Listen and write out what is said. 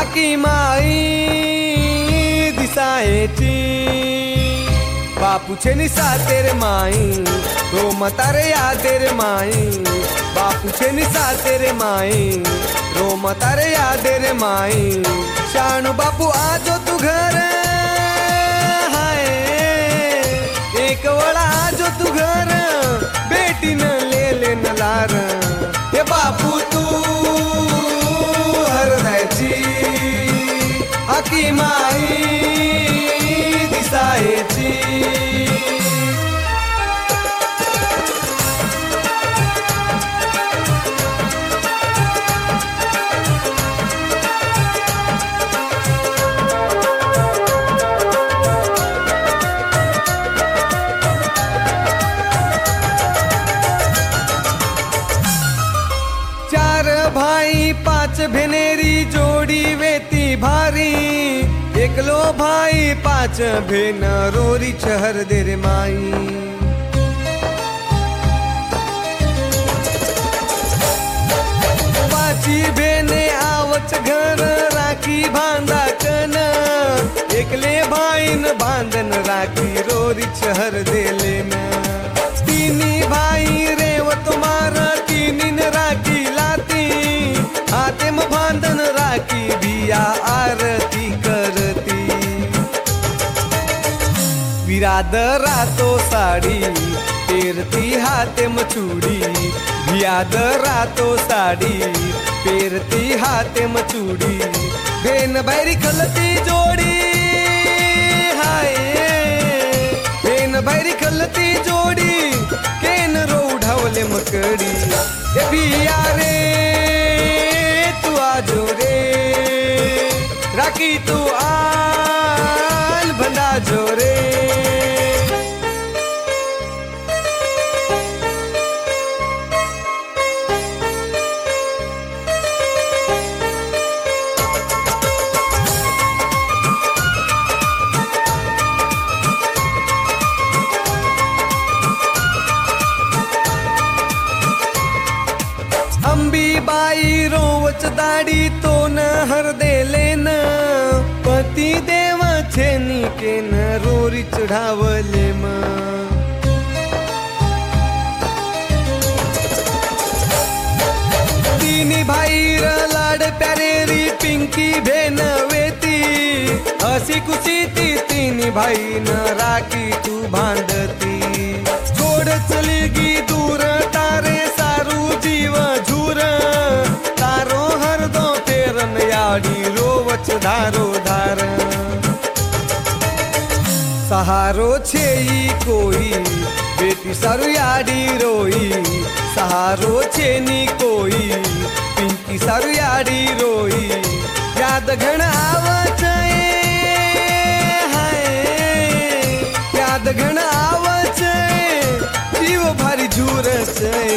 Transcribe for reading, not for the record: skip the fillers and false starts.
आकी माई दिसायची बापूचे निसा तेरे माई रो मतारे या तेरे माई बापूचे निसा तेरे माई रो मतारे या तेरे माई शानू बापू आजो तू घर हाय एक वळा आजो तू घर बेटी न ले न लार हे बापू तू हरदायची आकी माई दिसायची भाई पाच भेनेरी जोडी वेती भारी एकलो भाई पाच भेन रोरी चहर दे रे माई पाची भेने आवच घर राखी बांधा कन एकले भाईन बांधन राखी रोरी चहर देले न तिनी भाई रेवत मार तिनीन राखी लाती हाते म बांधन राखी बिया आरती करती विराद रातो साडी पेरती हाते म चूडी वियाद रातो साडी पेरती हाते म चूडी बेन बैरी खलती जोडी हाय बेन बैरी खलती जोडी केन रो ढवले मकडी ए बिया रे तू आजो रे राखी तू आल बंदा जो रे अंबीबाई रोवच दाडी तो न हर देले न पती देव छेनी के न रोरी चढावले म तिनी भाई र लाड प्यारेरी पिंकी भेन वेती हसी खुशी ती तिनी भाई न राखी तू बांधती छोड़ चली गी दूर तारे सारू जीव झूर तारो हर दो तेरन याडी रोवच धारो धार सहारो छेई कोई बेटी सारू याडी रोई सहारो छेनी कोई पिंकी सारू याडी रोई याद घण आवच हाय याद घण आवच जीव भारी झूरच